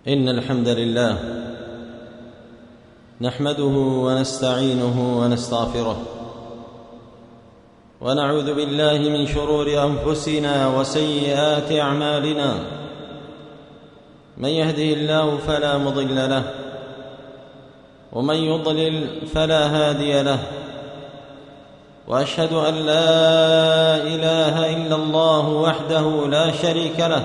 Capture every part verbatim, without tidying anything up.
إن الحمد لله نحمده ونستعينه ونستغفره ونعوذ بالله من شرور أنفسنا وسيئات أعمالنا. من يهده الله فلا مضل له ومن يضلل فلا هادي له، وأشهد أن لا إله إلا الله وحده لا شريك له،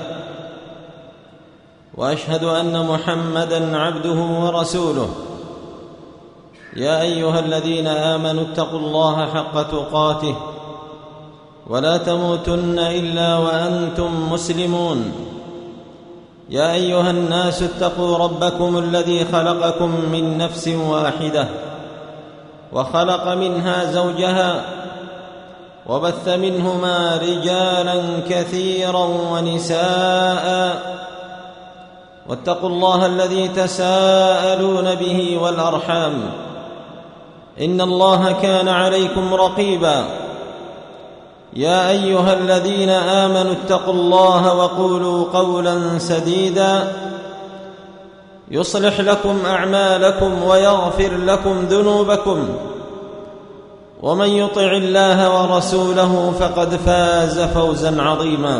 وأشهد أن محمدًا عبده ورسوله. يا أيها الذين آمنوا اتقوا الله حق تقاته ولا تموتن إلا وأنتم مسلمون. يا أيها الناس اتقوا ربكم الذي خلقكم من نفس واحدة وخلق منها زوجها وبث منهما رجالا كثيرا ونساء، واتقوا الله الذي تساءلون به والأرحام، إن الله كان عليكم رقيبا. يا أيها الذين آمنوا اتقوا الله وقولوا قولا سديدا يصلح لكم أعمالكم ويغفر لكم ذنوبكم، ومن يطع الله ورسوله فقد فاز فوزا عظيما.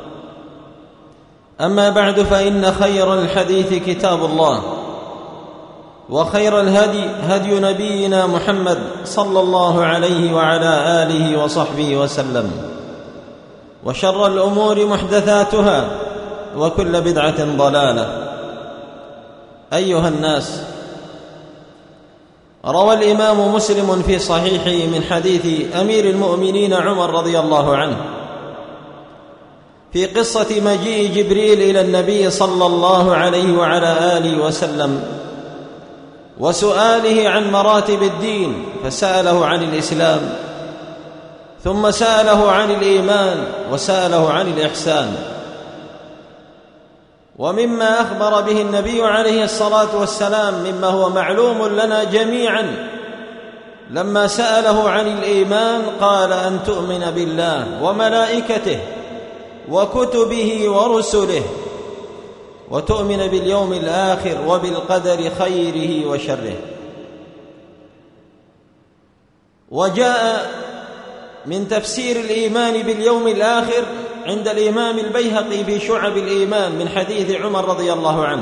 أما بعد، فإن خير الحديث كتاب الله، وخير الهدي هدي نبينا محمد صلى الله عليه وعلى آله وصحبه وسلم، وشر الأمور محدثاتها وكل بدعة ضلالة. أيها الناس، روى الإمام مسلم في صحيحه من حديث أمير المؤمنين عمر رضي الله عنه في قصة مجيء جبريل إلى النبي صلى الله عليه وعلى آله وسلم وسؤاله عن مراتب الدين، فسأله عن الإسلام، ثم سأله عن الإيمان، وسأله عن الإحسان. ومما أخبر به النبي عليه الصلاة والسلام مما هو معلوم لنا جميعا، لما سأله عن الإيمان قال: أن تؤمن بالله وملائكته وكتبه ورسله، وتؤمن باليوم الآخر وبالقدر خيره وشره. وجاء من تفسير الإيمان باليوم الآخر عند الإمام البيهقي في شعب الإيمان من حديث عمر رضي الله عنه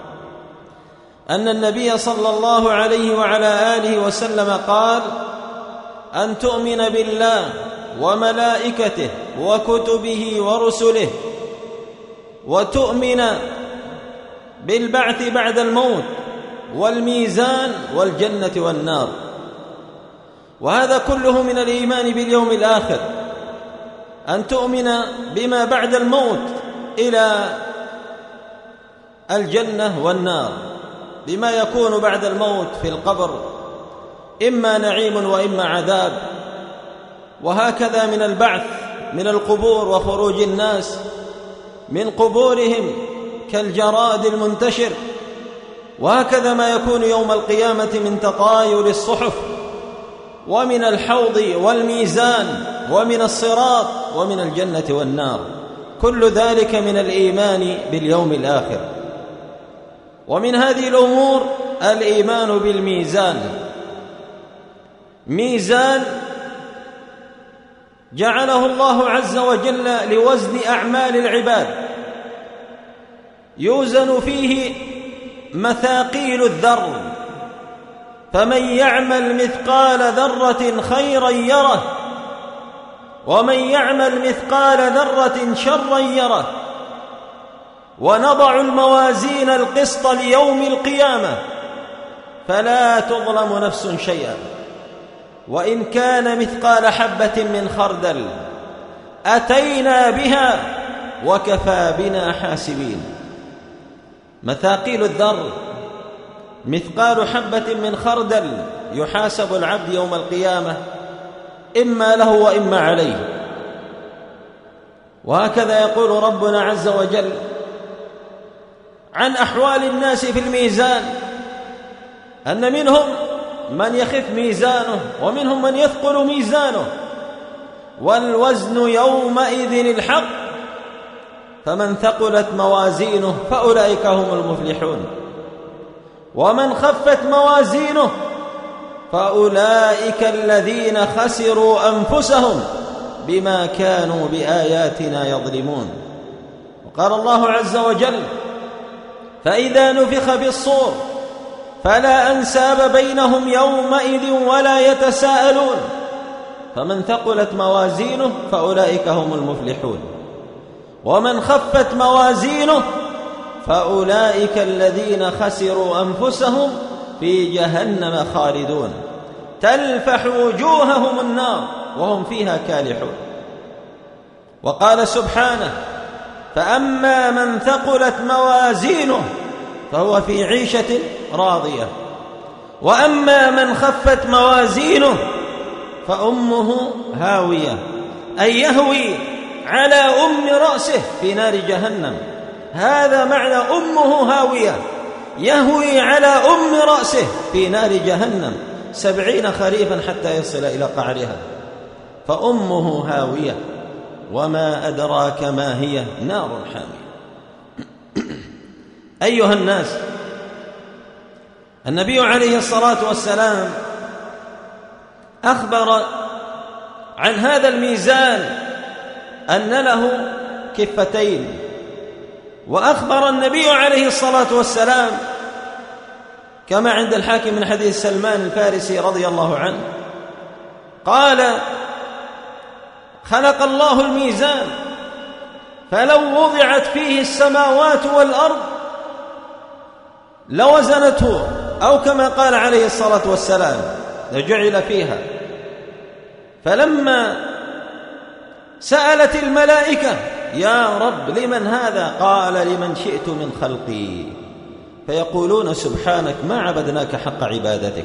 أن النبي صلى الله عليه وعلى آله وسلم قال: أن تؤمن بالله وملائكته وكتبه ورسله، وتؤمن بالبعث بعد الموت، والميزان، والجنة والنار. وهذا كله من الإيمان باليوم الآخر، أن تؤمن بما بعد الموت إلى الجنة والنار، بما يكون بعد الموت في القبر، إما نعيم وإما عذاب، وهكذا من البعث من القبور وخروج الناس من قبورهم كالجراد المنتشر، وهكذا ما يكون يوم القيامة من تطاير الصحف، ومن الحوض والميزان، ومن الصراط، ومن الجنة والنار. كل ذلك من الإيمان باليوم الآخر. ومن هذه الأمور الإيمان بالميزان. ميزان جعله الله عز وجل لوزن أعمال العباد، يوزن فيه مثاقيل الذر، فمن يعمل مثقال ذرة خيرا يره، ومن يعمل مثقال ذرة شرا يره. ونضع الموازين القسط ليوم القيامة فلا تظلم نفس شيئا، وإن كان مثقال حبة من خردل أتينا بها وكفى بنا حاسبين. مثاقيل الذر مثقال حبة من خردل يحاسب العبد يوم القيامة، إما له وإما عليه. وهكذا يقول ربنا عز وجل عن أحوال الناس في الميزان أن منهم من يخف ميزانه ومنهم من يثقل ميزانه، والوزن يومئذ الحق، فمن ثقلت موازينه فأولئك هم المفلحون، ومن خفت موازينه فأولئك الذين خسروا أنفسهم بما كانوا بآياتنا يظلمون. وقال الله عز وجل: فإذا نفخ في الصور فلا أنساب بينهم يومئذ ولا يتساءلون، فمن ثقلت موازينه فأولئك هم المفلحون، ومن خفت موازينه فأولئك الذين خسروا أنفسهم في جهنم خالدون تلفح وجوههم النار وهم فيها كالحون. وقال سبحانه: فأما من ثقلت موازينه فهو في عيشة راضية، وأما من خفت موازينه فأمه هاوية، أي يهوي على أم رأسه في نار جهنم. هذا معنى أمه هاوية، يهوي على أم رأسه في نار جهنم سبعين خريفا حتى يصل إلى قعرها. فأمه هاوية وما أدراك ما هي، نار حامية. أيها الناس، النبي عليه الصلاة والسلام أخبر عن هذا الميزان أن له كفتين، وأخبر النبي عليه الصلاة والسلام كما عند الحاكم من حديث سلمان الفارسي رضي الله عنه قال: خلق الله الميزان فلو وضعت فيه السماوات والأرض لوزنته، أو كما قال عليه الصلاة والسلام: لجعل فيها. فلما سألت الملائكة: يا رب لمن هذا؟ قال: لمن شئت من خلقي. فيقولون: سبحانك ما عبدناك حق عبادتك.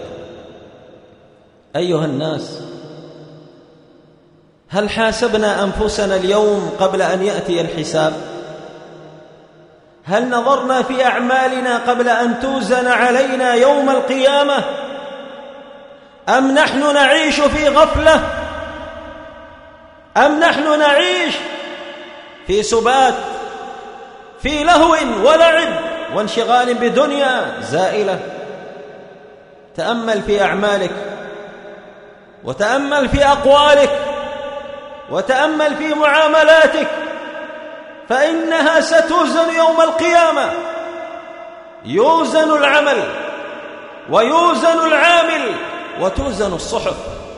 أيها الناس، هل حاسبنا أنفسنا اليوم قبل أن يأتي الحساب؟ هل نظرنا في أعمالنا قبل أن توزن علينا يوم القيامة؟ أم نحن نعيش في غفلة؟ أم نحن نعيش في سبات، في لهو ولعب وانشغال بدنيا زائلة؟ تأمل في أعمالك، وتأمل في أقوالك، وتأمل في معاملاتك، فإنها ستوزن يوم القيامة. يوزن العمل ويوزن العامل وتوزن الصحف.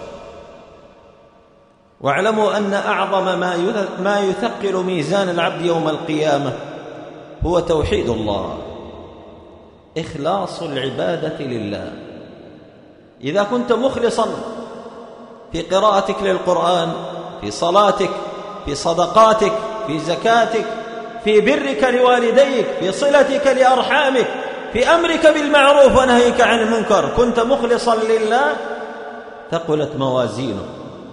واعلموا أن أعظم ما يثقل ميزان العبد يوم القيامة هو توحيد الله، إخلاص العبادة لله. إذا كنت مخلصا في قراءتك للقرآن، في صلاتك، في صدقاتك، في زكاتك، في برك لوالديك، في صلتك لأرحامك، في أمرك بالمعروف ونهيك عن المنكر، كنت مخلصا لله، ثقلت موازينه،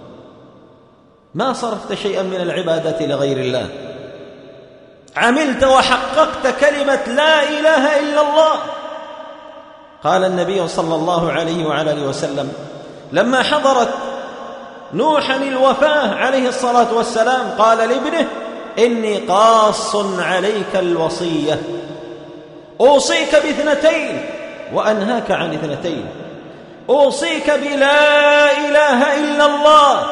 ما صرفت شيئا من العبادة لغير الله، عملت وحققت كلمة لا إله إلا الله. قال النبي صلى الله عليه وعلى آله وسلم لما حضرت نوحا الوفاة عليه الصلاة والسلام قال لابنه: إني قاص عليك الوصية، أوصيك باثنتين وأنهاك عن اثنتين، أوصيك بلا إله إلا الله،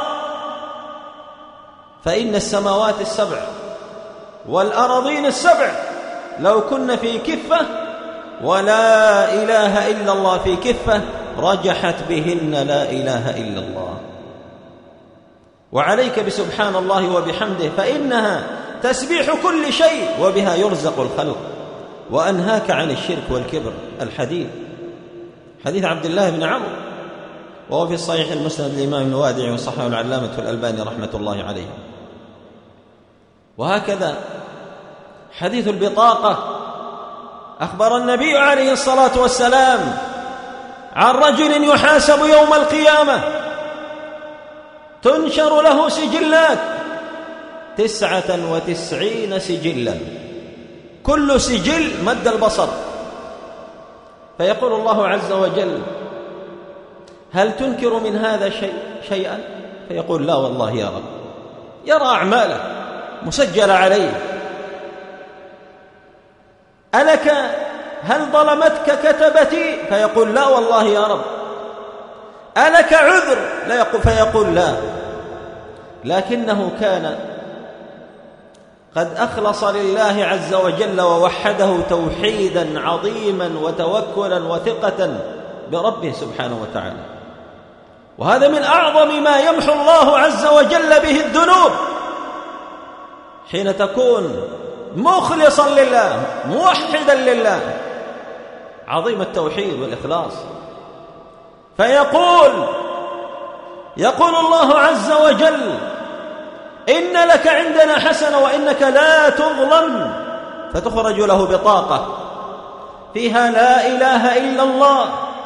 فإن السماوات السبع والأراضين السبع لو كن في كفة ولا إله إلا الله في كفة رجحت بهن لا إله إلا الله. وعليك بسبحان الله وبحمده، فإنها تسبيح كل شيء وبها يرزق الخلق. وأنهاك عن الشرك والكبر. الحديث حديث عبد الله بن عمرو، وهو في الصحيح المسند الإمام الوادعي وصححه العلامة الألباني رحمة الله عليه. وهكذا حديث البطاقة، أخبر النبي عليه الصلاة والسلام عن رجل يحاسب يوم القيامة تنشر له سجلات تسعة وتسعين سجلا، كل سجل مد البصر، فيقول الله عز وجل: هل تنكر من هذا شيء شيئا؟ فيقول: لا والله يا رب. يرى أعماله مسجلة عليه، ألك هل ظلمتك كتبتي؟ فيقول لا والله يا رب. ألك عذر؟ لا يقول فيقول لا. لكنه كان قد أخلص لله عز وجل ووحده توحيدا عظيما وتوكلا وثقة بربه سبحانه وتعالى. وهذا من أعظم ما يمحو الله عز وجل به الذنوب، حين تكون مخلصا لله موحدا لله، عظيم التوحيد والإخلاص. فيقول يقول الله عز وجل: إن لك عندنا حسنة وإنك لا تظلم، فتخرج له بطاقة فيها لا إله إلا الله،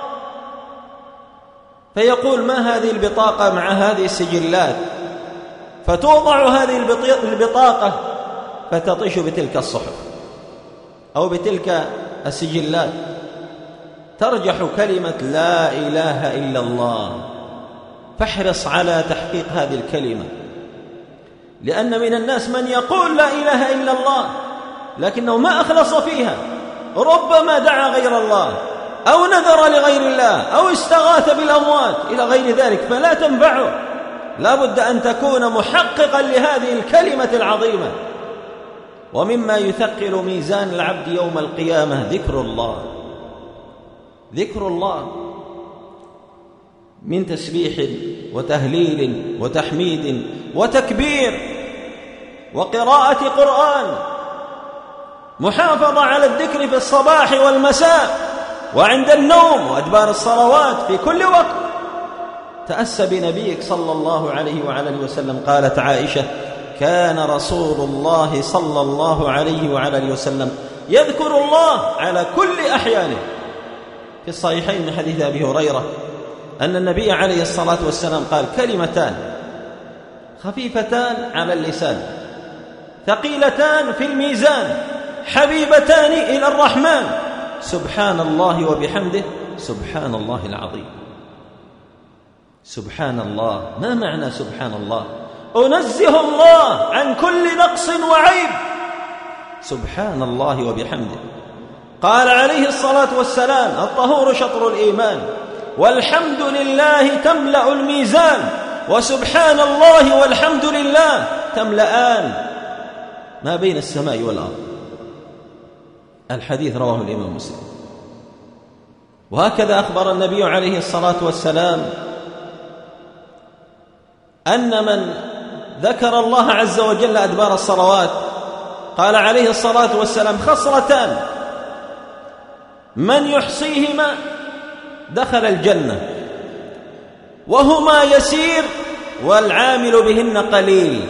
فيقول: ما هذه البطاقة مع هذه السجلات؟ فتوضع هذه البطاقة فتطيش بتلك الصحف أو بتلك السجلات، ترجح كلمة لا إله إلا الله. فاحرص على تحقيق هذه الكلمة، لأن من الناس من يقول لا إله إلا الله لكنه ما أخلص فيها، ربما دعا غير الله أو نذر لغير الله أو استغاث بالأموات إلى غير ذلك، فلا تنفعه. لا بد أن تكون محققا لهذه الكلمة العظيمة. ومما يثقل ميزان العبد يوم القيامة ذكر الله، ذكر الله من تسبيح وتهليل وتحميد وتكبير وقراءة قرآن، محافظة على الذكر في الصباح والمساء وعند النوم وأدبار الصلوات في كل وقت. تأسى بنبيك صلى الله عليه وعلى اله وسلم. قالت عائشة: كان رسول الله صلى الله عليه وعلى اله وسلم يذكر الله على كل أحيانه. في الصحيحين من حديث أبي هريرة أن النبي عليه الصلاة والسلام قال: كلمتان خفيفتان على اللسان ثقيلتان في الميزان حبيبتان إلى الرحمن، سبحان الله وبحمده سبحان الله العظيم. سبحان الله، ما معنى سبحان الله؟ أنزه الله عن كل نقص وعيب، سبحان الله وبحمده. قال عليه الصلاة والسلام: الطهور شطر الإيمان، والحمد لله تملأ الميزان، وسبحان الله والحمد لله تملأان ما بين السماء والأرض. الحديث رواه الإمام مسلم. وهكذا أخبر النبي عليه الصلاة والسلام أن من ذكر الله عز وجل أدبار الصلوات، قال عليه الصلاة والسلام: خصلتان من يحصيهما دخل الجنة، وهما يسير والعامل بهن قليل.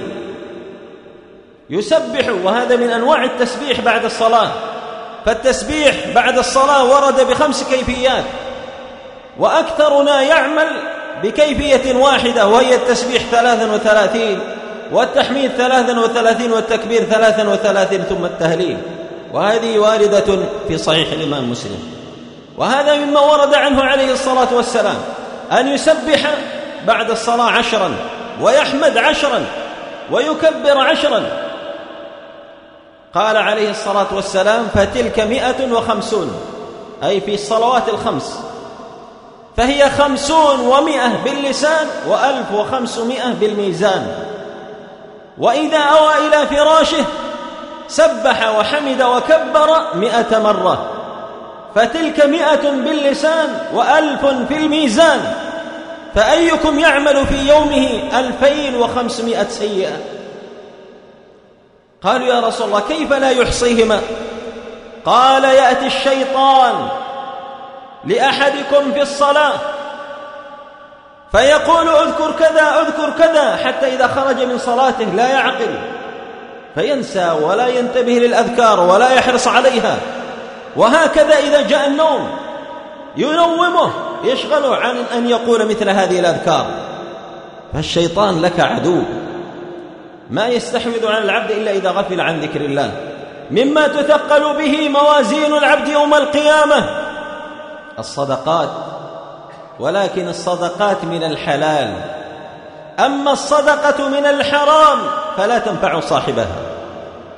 يسبح، وهذا من أنواع التسبيح بعد الصلاة، فالتسبيح بعد الصلاة ورد بخمس كيفيات، وأكثرنا يعمل بكيفية واحدة، وهي التسبيح ثلاثا وثلاثين، والتحميد ثلاثا وثلاثين، والتكبير ثلاثا وثلاثين، ثم التهليل. وهذه واردة في صحيح الإمام مسلم. وهذا مما ورد عنه عليه الصلاة والسلام، أن يسبح بعد الصلاة عشرا، ويحمد عشرا، ويكبر عشرا. قال عليه الصلاة والسلام: فتلك مئة وخمسون، أي في الصلوات الخمس، فهي خمسون ومئة باللسان وألف وخمسمائة بالميزان. وإذا أوى إلى فراشه سبح وحمد وكبر مئة مرة، فتلك مئة باللسان وألف في الميزان. فأيكم يعمل في يومه ألفين وخمسمائة سيئة؟ قالوا: يا رسول الله كيف لا يحصيهما؟ قال: يأتي الشيطان لأحدكم في الصلاة فيقول: اذكر كذا اذكر كذا، حتى إذا خرج من صلاته لا يعقل، فينسى ولا ينتبه للأذكار ولا يحرص عليها. وهكذا إذا جاء النوم ينومه، يشغله عن أن يقول مثل هذه الأذكار. فالشيطان لك عدو، ما يستحوذ على العبد إلا إذا غفل عن ذكر الله. مما تثقل به موازين العبد يوم القيامة الصدقات، ولكن الصدقات من الحلال، أما الصدقة من الحرام فلا تنفع صاحبها.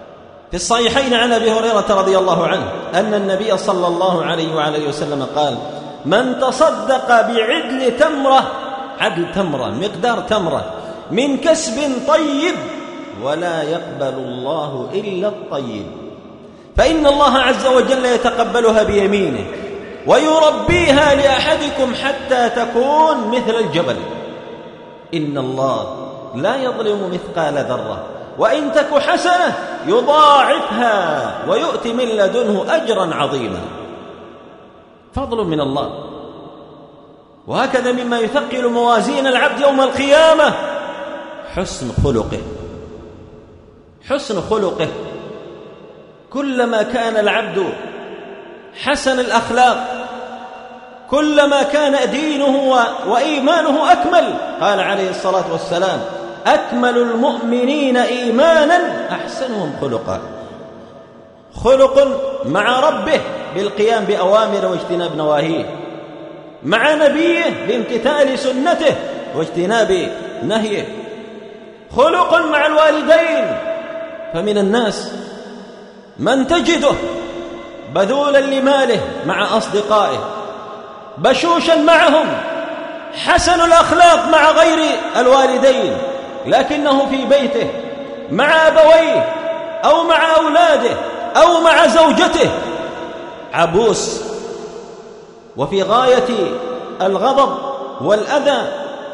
في الصحيحين عن أبي هريرة رضي الله عنه أن النبي صلى الله عليه وعلى وسلم قال: من تصدق بعدل تمرة، عدل تمرة مقدار تمرة، من كسب طيب ولا يقبل الله إلا الطيب، فإن الله عز وجل يتقبلها بيمينه ويربيها لأحدكم حتى تكون مثل الجبل. إن الله لا يظلم مثقال ذرة، وإن تك حسنة يضاعفها ويؤتي من لدنه أجرا عظيما. فضل من الله. وهكذا مما يثقل موازين العبد يوم القيامة حسن خلقه، حسن خلقه. كلما كان العبد حسن الأخلاق كلما كان دينه وإيمانه أكمل. قال عليه الصلاة والسلام: أكمل المؤمنين إيمانا أحسنهم خلقا. خلق مع ربه بالقيام بأوامره واجتناب نواهيه، مع نبيه بامتثال سنته واجتناب نهيه. خلق مع الوالدين، فمن الناس من تجده بذولا لماله مع أصدقائه، بشوشا معهم، حسن الأخلاق مع غير الوالدين، لكنه في بيته مع أبويه أو مع أولاده أو مع زوجته عبوس وفي غاية الغضب والأذى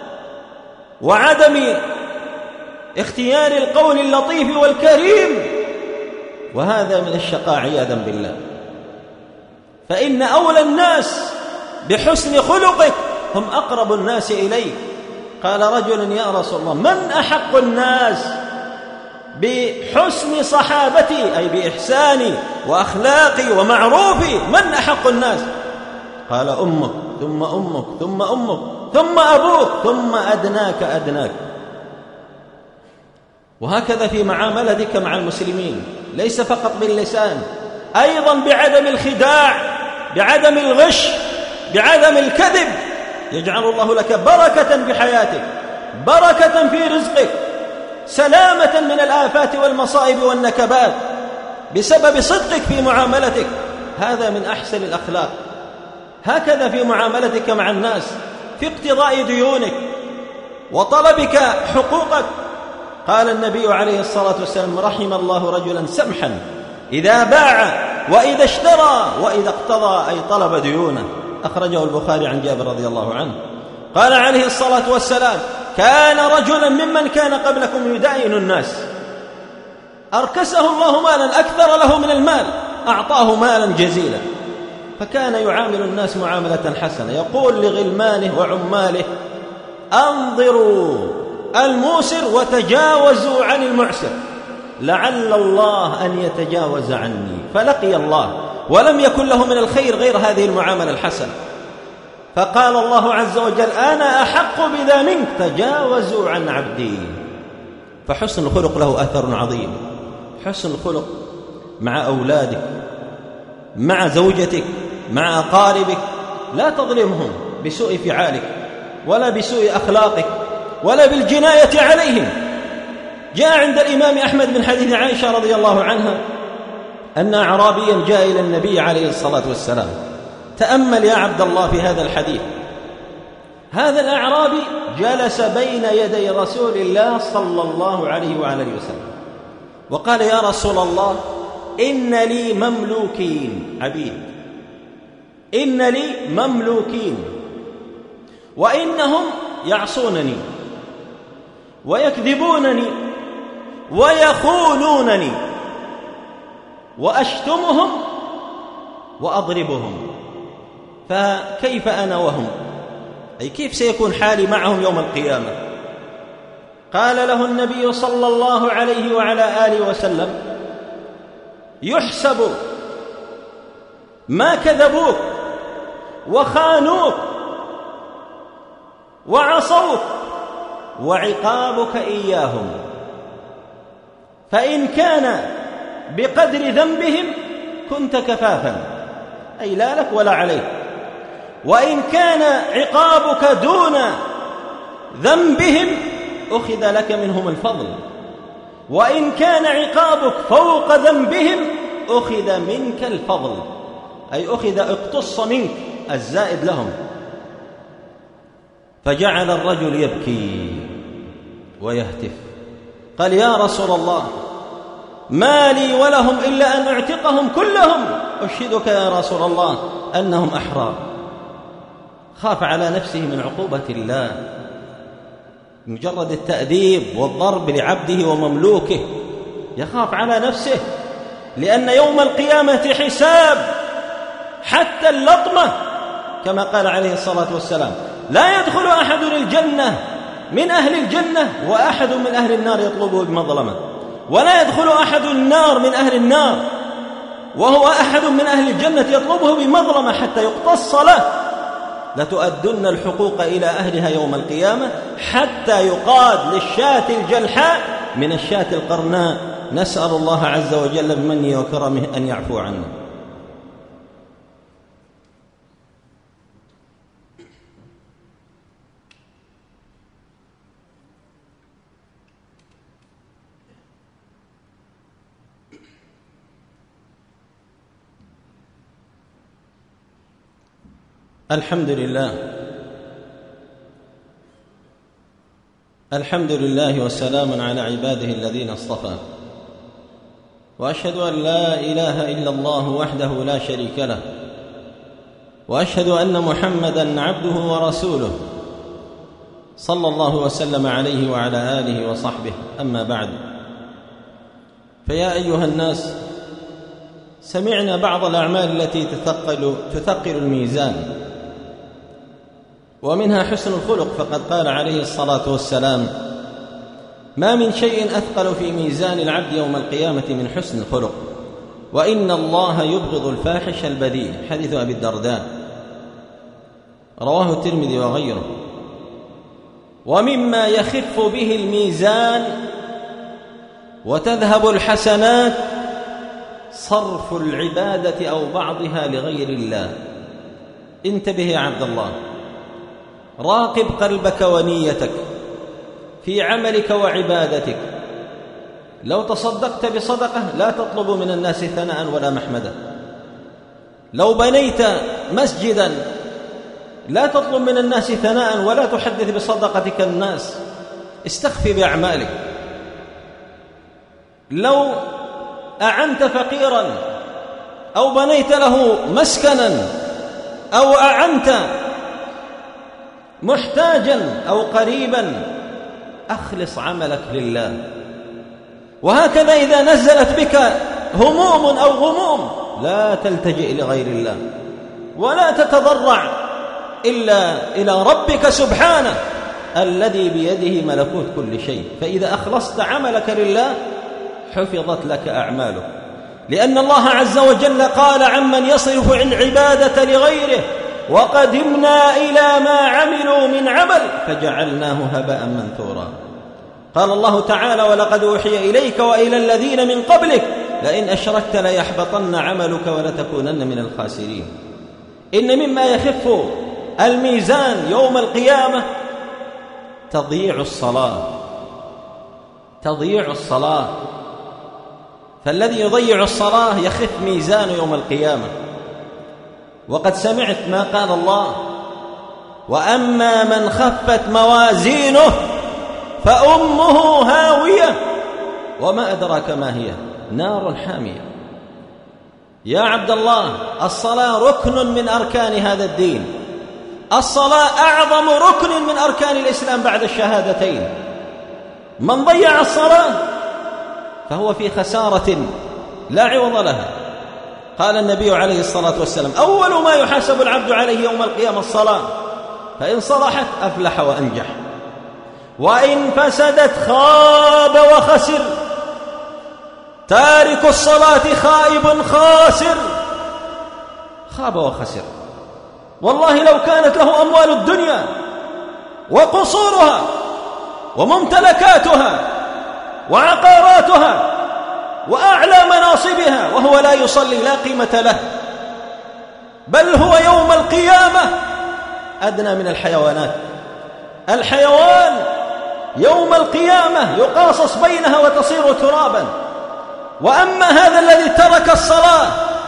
وعدم اختيار القول اللطيف والكريم، وهذا من الشقاء عياذا بالله. فإن أولى الناس بحسن خلقك هم أقرب الناس إليك. قال رجل: يا رسول الله، من أحق الناس بحسن صحابتي، أي بإحساني وأخلاقي ومعروفي، من أحق الناس؟ قال: أمك ثم أمك ثم أمك ثم أبوك ثم أدناك أدناك. وهكذا في معاملتك مع المسلمين، ليس فقط باللسان، أيضا بعدم الخداع، بعدم الغش، بعدم الكذب، يجعل الله لك بركة في حياتك، بركة في رزقك، سلامة من الآفات والمصائب والنكبات بسبب صدقك في معاملتك. هذا من أحسن الأخلاق. هكذا في معاملتك مع الناس، في اقتضاء ديونك وطلبك حقوقك. قال النبي عليه الصلاة والسلام: رحم الله رجلا سمحا إذا باع وإذا اشترى وإذا اقتضى، أي طلب ديونه. أخرجه البخاري عن جابر رضي الله عنه. قال عليه الصلاة والسلام: كان رجلا ممن كان قبلكم يداين الناس، أركسه الله مالا أكثر له من المال، أعطاه مالا جزيلا، فكان يعامل الناس معاملة حسنة، يقول لغلمانه وعماله: أنظروا الموسر وتجاوزوا عن المعسر، لعل الله أن يتجاوز عني، فلقي الله ولم يكن له من الخير غير هذه المعاملة الحسنة. فقال الله عز وجل: أنا أحق بذا منك، تجاوزوا عن عبدي. فحسن الخلق له أثر عظيم. حسن الخلق مع أولادك، مع زوجتك، مع أقاربك، لا تظلمهم بسوء فعالك ولا بسوء أخلاقك ولا بالجناية عليهم. جاء عند الإمام أحمد من حديث عائشة رضي الله عنها أن أعرابيا جاء إلى النبي عليه الصلاة والسلام. تأمل يا عبد الله في هذا الحديث. هذا الأعرابي جلس بين يدي رسول الله صلى الله عليه وعلى آله وسلم وقال: يا رسول الله، إن لي مملوكين عبيد، إن لي مملوكين وإنهم يعصونني ويكذبونني ويخونونني وأشتمهم وأضربهم، فكيف أنا وهم؟ أي كيف سيكون حالي معهم يوم القيامة؟ قال له النبي صلى الله عليه وعلى آله وسلم: يحسب ما كذبوك وخانوك وعصوك وعقابك إياهم، فإن كان بقدر ذنبهم كنت كفافا، أي لا لك ولا عليك، وإن كان عقابك دون ذنبهم أخذ لك منهم الفضل، وإن كان عقابك فوق ذنبهم أخذ منك الفضل، أي أخذ اقتص منك الزائد لهم. فجعل الرجل يبكي ويهتف، قال: يا رسول الله، ما لي ولهم إلا أن أعتقهم كلهم، أشهدك يا رسول الله أنهم أحرار. خاف على نفسه من عقوبة الله، مجرد التأديب والضرب لعبده ومملوكه يخاف على نفسه، لأن يوم القيامة حساب حتى اللطمة، كما قال عليه الصلاة والسلام: لا يدخل أحد الجنة من أهل الجنة وأحد من أهل النار يطلبه بمظلمة، ولا يدخل أحد النار من أهل النار وهو أحد من أهل الجنة يطلبه بمظلمة حتى يقتص له. لتؤدن الحقوق إلى أهلها يوم القيامة حتى يقاد للشاة الجلحاء من الشاة القرناء. نسأل الله عز وجل بمنه وكرمه أن يعفو عنا. الحمد لله الحمد لله وسلام على عباده الذين اصطفى، وأشهد أن لا إله إلا الله وحده لا شريك له، وأشهد أن محمدًا عبده ورسوله صلى الله وسلم عليه وعلى آله وصحبه. أما بعد، فيا أيها الناس، سمعنا بعض الأعمال التي تثقل, تثقل الميزان، ومنها حسن الخلق، فقد قال عليه الصلاة والسلام: ما من شيء أثقل في ميزان العبد يوم القيامة من حسن الخلق، وإن الله يبغض الفاحش البذيء. حديث أبي الدرداء، رواه الترمذي وغيره. ومما يخف به الميزان وتذهب الحسنات صرف العبادة أو بعضها لغير الله. انتبه يا عبد الله، راقب قلبك ونيتك في عملك وعبادتك. لو تصدقت بصدقة لا تطلب من الناس ثناء ولا محمدة. لو بنيت مسجدا لا تطلب من الناس ثناء ولا تحدث بصدقتك الناس، استخفي بأعمالك. لو أعنت فقيرا أو بنيت له مسكنا أو أعنت محتاجا أو قريبا، أخلص عملك لله. وهكذا إذا نزلت بك هموم أو غموم لا تلتجئ لغير الله، ولا تتضرع إلا إلى ربك سبحانه الذي بيده ملكوت كل شيء. فإذا أخلصت عملك لله حفظت لك أعمالك، لأن الله عز وجل قال عمن يصرف العبادة لغيره: وقدمنا إلى ما عملوا من عمل فجعلناه هباء منثورا. قال الله تعالى: ولقد أوحي إليك وإلى الذين من قبلك لئن أشركت ليحبطن عملك ولتكونن من الخاسرين. إن مما يخف الميزان يوم القيامة تضييع الصلاة تضييع الصلاة فالذي يضيع الصلاة يخف ميزان يوم القيامة. وقد سمعت ما قال الله: وأما من خفت موازينه فأمه هاوية وما أدراك ما هي، نار حامية. يا عبد الله، الصلاة ركن من أركان هذا الدين، الصلاة أعظم ركن من أركان الإسلام بعد الشهادتين. من ضيع الصلاة فهو في خسارة لا عوض لها. قال النبي عليه الصلاة والسلام: أول ما يحاسب العبد عليه يوم القيامة الصلاة، فإن صلحت أفلح وأنجح، وإن فسدت خاب وخسر. تارك الصلاة خائب خاسر، خاب وخسر. والله لو كانت له أموال الدنيا وقصورها وممتلكاتها وعقاراتها وأعلى مناصبها وهو لا يصلي لا قيمة له، بل هو يوم القيامة أدنى من الحيوانات. الحيوان يوم القيامة يقاصص بينها وتصير ترابا. وأما هذا الذي ترك الصلاة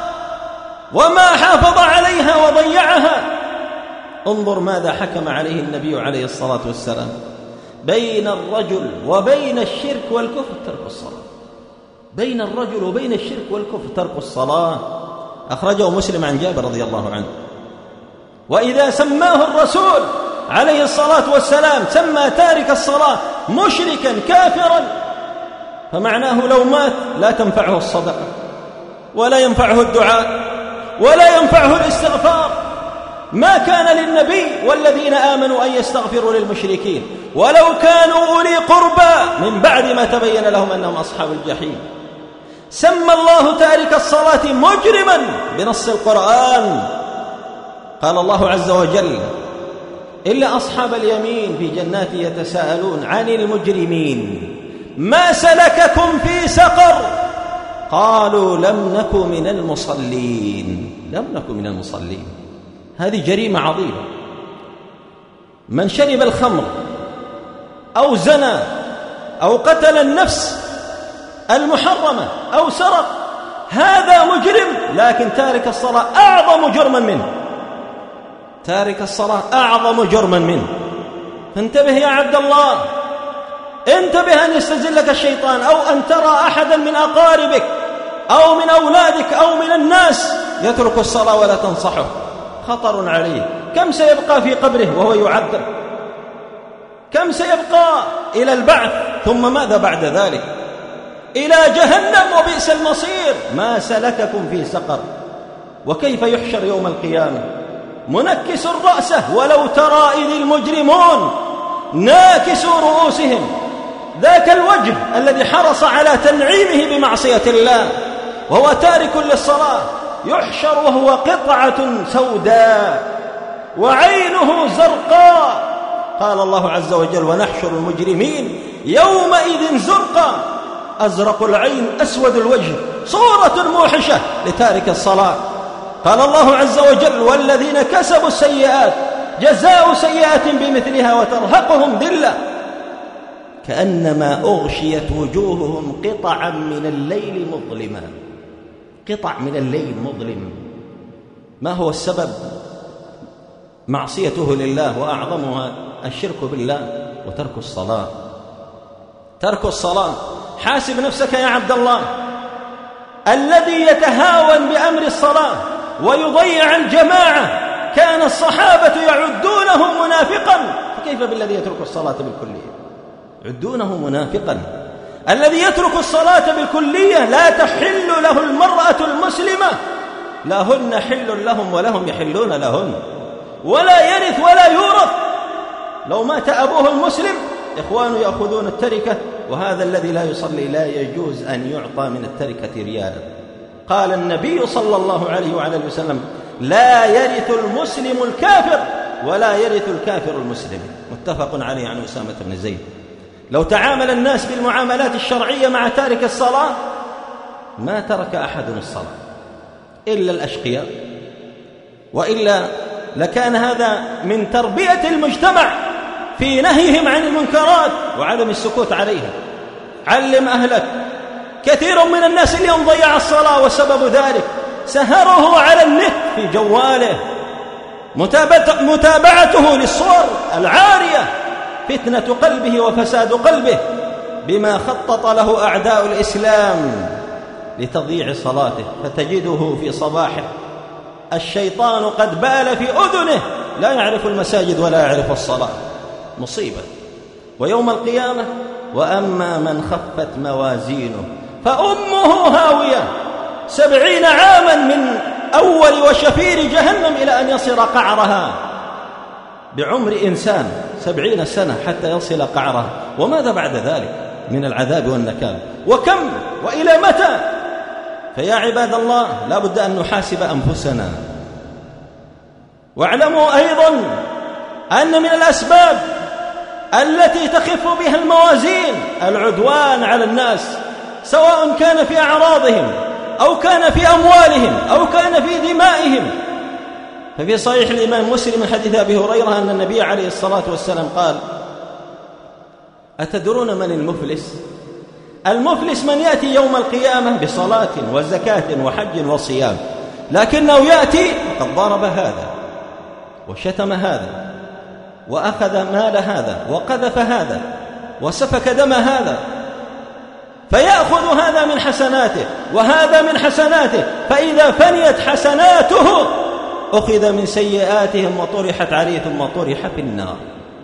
وما حافظ عليها وضيعها، انظر ماذا حكم عليه النبي عليه الصلاة والسلام: بين الرجل وبين الشرك والكفر ترك الصلاة. بين الرجل وبين الشرك والكفر ترك الصلاة. أخرجه مسلم عن جابر رضي الله عنه. وإذا سماه الرسول عليه الصلاة والسلام سمى تارك الصلاة مشركا كافرا، فمعناه لو مات لا تنفعه الصدقة ولا ينفعه الدعاء ولا ينفعه الاستغفار. ما كان للنبي والذين آمنوا أن يستغفروا للمشركين ولو كانوا أولي قربى من بعد ما تبين لهم أنهم أصحاب الجحيم. سمى الله تارك الصلاة مجرما بنص القرآن. قال الله عز وجل: إلا أصحاب اليمين في جنات يتساءلون عن المجرمين ما سلككم في سقر قالوا لم نك من المصلين. لم نك من المصلين، هذه جريمة عظيمة. من شرب الخمر أو زنى أو قتل النفس المحرمة أو سرق هذا مجرم، لكن تارك الصلاة أعظم جرما منه. تارك الصلاة أعظم جرما منه. فانتبه يا عبد الله، انتبه أن يستزلك الشيطان أو أن ترى أحدا من أقاربك أو من أولادك أو من الناس يترك الصلاة ولا تنصحه، خطر عليه. كم سيبقى في قبره وهو يعذب؟ كم سيبقى إلى البعث؟ ثم ماذا بعد ذلك؟ إلى جهنم وبئس المصير. ما سلككم في سقر. وكيف يحشر يوم القيامة منكس رأسه ولو ترى إذ المجرمون ناكسوا رؤوسهم. ذاك الوجه الذي حرص على تنعيمه بمعصية الله وهو تارك للصلاة يحشر وهو قطعة سوداء وعينه زرقاء. قال الله عز وجل: ونحشر المجرمين يومئذ زرقا. أزرق العين أسود الوجه، صورة موحشة لتارك الصلاة. قال الله عز وجل: والذين كسبوا السيئات جزاء سيئة بمثلها وترهقهم ذلة كأنما أغشيت وجوههم قطعا من الليل مظلما. قطع من الليل مظلم. ما هو السبب؟ معصيته لله، وأعظمها الشرك بالله وترك الصلاة. ترك الصلاة. حاسب نفسك يا عبد الله، الذي يتهاون بأمر الصلاة ويضيع الجماعة كان الصحابة يعدونه منافقا، فكيف بالذي يترك الصلاة بالكلية؟ يعدونه منافقا. الذي يترك الصلاة بالكلية لا تحل له المرأة المسلمة، لا هن حل لهم ولهم يحلون لهن، ولا يرث ولا يورث. لو مات أبوه المسلم إخوانه يأخذون التركة، وهذا الذي لا يصلي لا يجوز أن يعطى من التركة ريالا. قال النبي صلى الله عليه وعلى اله وسلم: لا يرث المسلم الكافر ولا يرث الكافر المسلم. متفق عليه عن أسامة بن زيد. لو تعامل الناس بالمعاملات الشرعية مع تارك الصلاة ما ترك أحد الصلاة إلا الأشقياء، وإلا لكان هذا من تربية المجتمع في نهيهم عن المنكرات وعدم السكوت عليها. علم أهلك. كثير من الناس اليوم ضيع الصلاة، وسبب ذلك سهره على النت في جواله، متابعته للصور العارية، فتنة قلبه وفساد قلبه بما خطط له أعداء الإسلام لتضييع صلاته. فتجده في صباحه الشيطان قد بال في أذنه، لا يعرف المساجد ولا يعرف الصلاة. مصيبة. ويوم القيامة: وأما من خفت موازينه فأمه هاوية. سبعين عاما من أول وشفير جهنم إلى أن يصل قعرها، بعمر إنسان سبعين سنة حتى يصل قعرها. وماذا بعد ذلك من العذاب والنكال؟ وكم وإلى متى؟ فيا عباد الله، لا بد أن نحاسب أنفسنا. واعلموا أيضا أن من الأسباب التي تخف بها الموازين العدوان على الناس، سواء كان في أعراضهم أو كان في أموالهم أو كان في دمائهم. ففي صحيح الإمام مسلم من حديث أبي هريرة أن النبي عليه الصلاة والسلام قال: أتدرون من المفلس؟ المفلس من يأتي يوم القيامة بصلاة وزكاة وحج وصيام، لكنه يأتي وقد ضرب هذا وشتم هذا وأخذ مال هذا وقذف هذا وسفك دم هذا، فيأخذ هذا من حسناته وهذا من حسناته، فإذا فنيت حسناته أخذ من سيئاتهم وطرحت عليه ثم طرح في النار.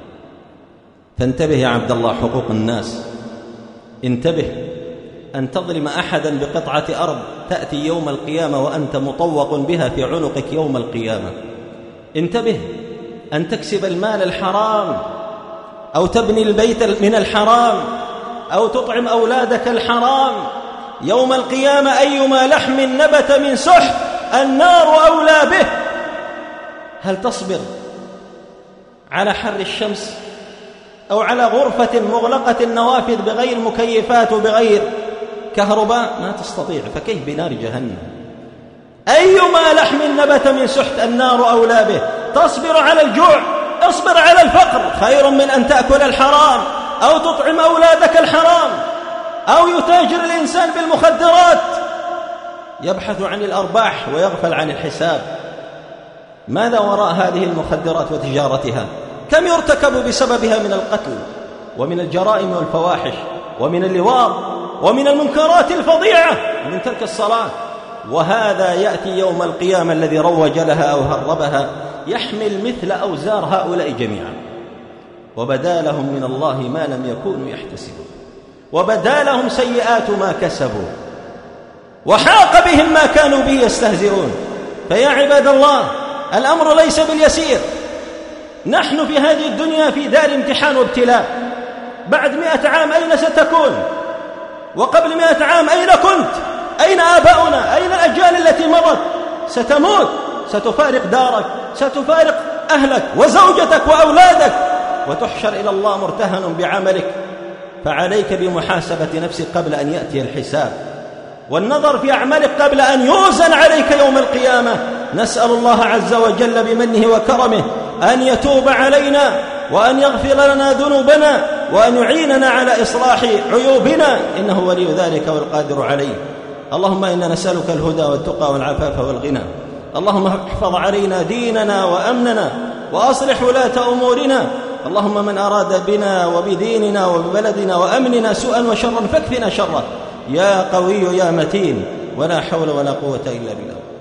فانتبه يا عبد الله، حقوق الناس، انتبه أن تظلم أحدا بقطعة أرض تأتي يوم القيامة وأنت مطوق بها في عنقك يوم القيامة. انتبه أن تكسب المال الحرام أو تبني البيت من الحرام أو تطعم أولادك الحرام. يوم القيامة أيما لحم نبت من سحت النار أولى به. هل تصبر على حر الشمس أو على غرفة مغلقة النوافذ بغير مكيفات وبغير كهرباء؟ ما تستطيع، فكيف بنار جهنم؟ أيما لحم نبت من سحت النار أولى به. تصبر على الجوع، اصبر على الفقر، خير من أن تأكل الحرام أو تطعم أولادك الحرام أو يتاجر الإنسان بالمخدرات يبحث عن الأرباح ويغفل عن الحساب. ماذا وراء هذه المخدرات وتجارتها؟ كم يرتكب بسببها من القتل ومن الجرائم والفواحش ومن اللواط ومن المنكرات الفظيعة ومن ترك الصلاة. وهذا يأتي يوم القيامة الذي روج لها أو هربها يحمل مثل أوزار هؤلاء جميعا، وبدا لهم من الله ما لم يكونوا يحتسبون، وبدا لهم سيئات ما كسبوا، وحاق بهم ما كانوا به يستهزئون. فيا عباد الله، الأمر ليس باليسير. نحن في هذه الدنيا في دار امتحان وابتلاء. بعد مئة عام أين ستكون؟ وقبل مئة عام أين كنت؟ أين آباؤنا؟ أين الأجيال التي مضت؟ ستموت، ستفارق دارك، ستفارق أهلك وزوجتك وأولادك، وتحشر إلى الله مرتهن بعملك. فعليك بمحاسبة نفسك قبل أن يأتي الحساب، والنظر في أعمالك قبل أن يوزن عليك يوم القيامة. نسأل الله عز وجل بمنه وكرمه أن يتوب علينا وأن يغفر لنا ذنوبنا وأن يعيننا على إصلاح عيوبنا، إنه ولي ذلك والقادر عليه. اللهم إنا نسألك الهدى والتقى والعفاف والغنى. اللهم احفظ علينا ديننا وأمننا وأصلح ولاة أمورنا. اللهم من أراد بنا وبديننا وببلدنا وأمننا سوءا وشرا فاكفنا شره، يا قوي يا متين، ولا حول ولا قوة إلا بالله.